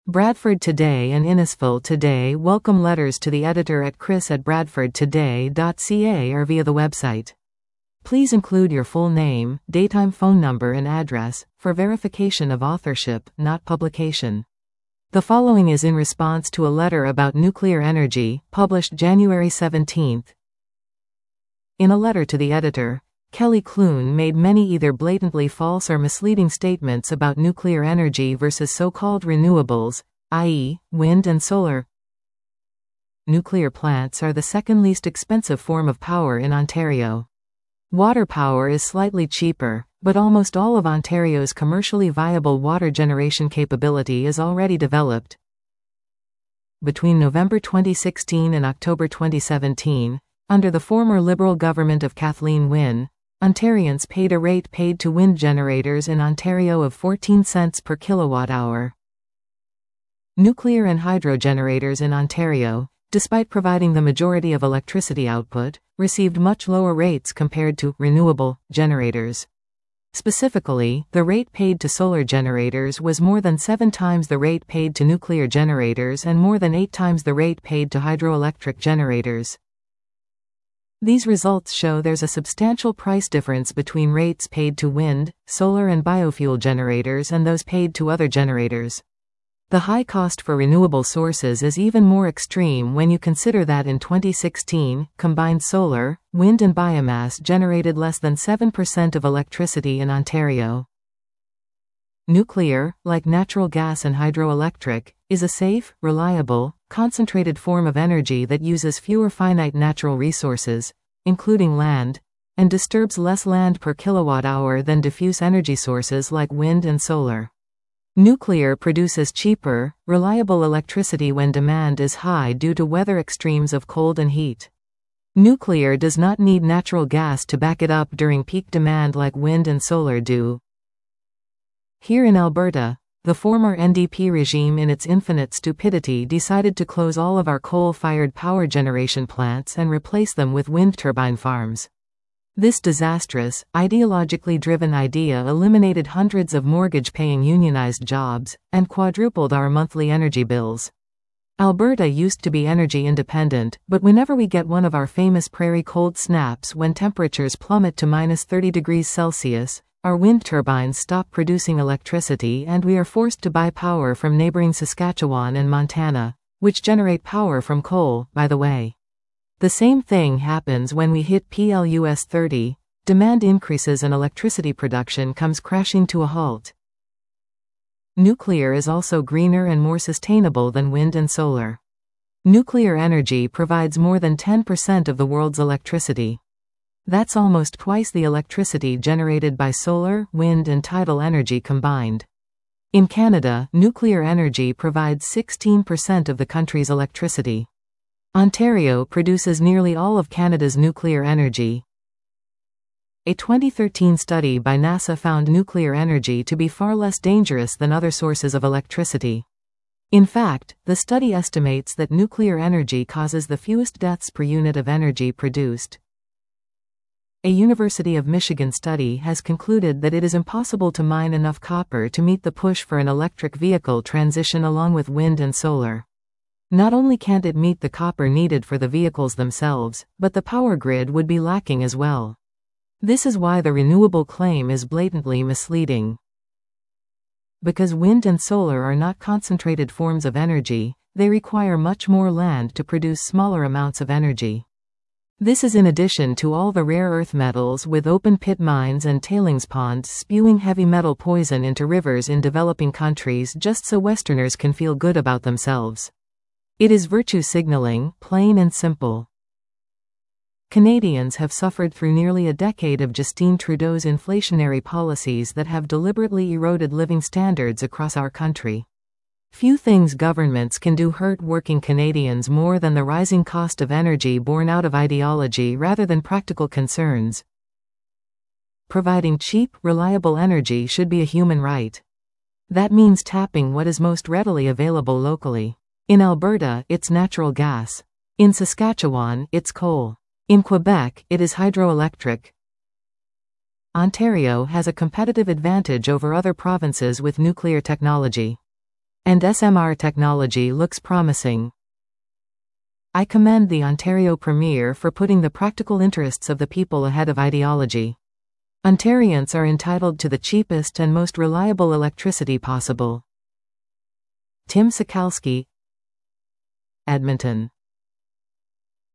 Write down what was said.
Bradford Today and Innisfil Today welcome letters to the editor at chris@bradfordtoday.ca or via the website. Please include your full name, daytime phone number and address, for verification of authorship, not publication. The following is in response to a letter about nuclear energy, published January 17. In a letter to the editor, Kelly Clune made many either blatantly false or misleading statements about nuclear energy versus so-called renewables, i.e., wind and solar. Nuclear plants are the second least expensive form of power in Ontario. Water power is slightly cheaper, but almost all of Ontario's commercially viable water generation capability is already developed. Between November 2016 and October 2017, under the former Liberal government of Kathleen Wynne, Ontarians paid a rate paid to wind generators in Ontario of 14 cents per kilowatt-hour. Nuclear and hydro generators in Ontario, despite providing the majority of electricity output, received much lower rates compared to renewable generators. Specifically, the rate paid to solar generators was more than 7 times the rate paid to nuclear generators and more than 8 times the rate paid to hydroelectric generators. These results show there's a substantial price difference between rates paid to wind, solar and biofuel generators and those paid to other generators. The high cost for renewable sources is even more extreme when you consider that in 2016, combined solar, wind and biomass generated less than 7% of electricity in Ontario. Nuclear, like natural gas and hydroelectric, is a safe, reliable, concentrated form of energy that uses fewer finite natural resources, including land, and disturbs less land per kilowatt-hour than diffuse energy sources like wind and solar. Nuclear produces cheaper, reliable electricity when demand is high due to weather extremes of cold and heat. Nuclear does not need natural gas to back it up during peak demand like wind and solar do. Here in Alberta, the former NDP regime in its infinite stupidity decided to close all of our coal-fired power generation plants and replace them with wind turbine farms. This disastrous, ideologically driven idea eliminated hundreds of mortgage-paying unionized jobs, and quadrupled our monthly energy bills. Alberta used to be energy independent, but whenever we get one of our famous prairie cold snaps when temperatures plummet to -30 degrees Celsius, our wind turbines stop producing electricity and we are forced to buy power from neighboring Saskatchewan and Montana, which generate power from coal, by the way. The same thing happens when we hit plus 30, demand increases and electricity production comes crashing to a halt. Nuclear is also greener and more sustainable than wind and solar. Nuclear energy provides more than 10% of the world's electricity. That's almost twice the electricity generated by solar, wind and tidal energy combined. In Canada, nuclear energy provides 16% of the country's electricity. Ontario produces nearly all of Canada's nuclear energy. A 2013 study by NASA found nuclear energy to be far less dangerous than other sources of electricity. In fact, the study estimates that nuclear energy causes the fewest deaths per unit of energy produced. A University of Michigan study has concluded that it is impossible to mine enough copper to meet the push for an electric vehicle transition along with wind and solar. Not only can't it meet the copper needed for the vehicles themselves, but the power grid would be lacking as well. This is why the renewable claim is blatantly misleading. Because wind and solar are not concentrated forms of energy, they require much more land to produce smaller amounts of energy. This is in addition to all the rare earth metals with open-pit mines and tailings ponds spewing heavy metal poison into rivers in developing countries just so Westerners can feel good about themselves. It is virtue signaling, plain and simple. Canadians have suffered through nearly a decade of Justin Trudeau's inflationary policies that have deliberately eroded living standards across our country. Few things governments can do hurt working Canadians more than the rising cost of energy born out of ideology rather than practical concerns. Providing cheap, reliable energy should be a human right. That means tapping what is most readily available locally. In Alberta, it's natural gas. In Saskatchewan, it's coal. In Quebec, it is hydroelectric. Ontario has a competitive advantage over other provinces with nuclear technology. And SMR technology looks promising. I commend the Ontario Premier for putting the practical interests of the people ahead of ideology. Ontarians are entitled to the cheapest and most reliable electricity possible. Tim Sikalski, Edmonton.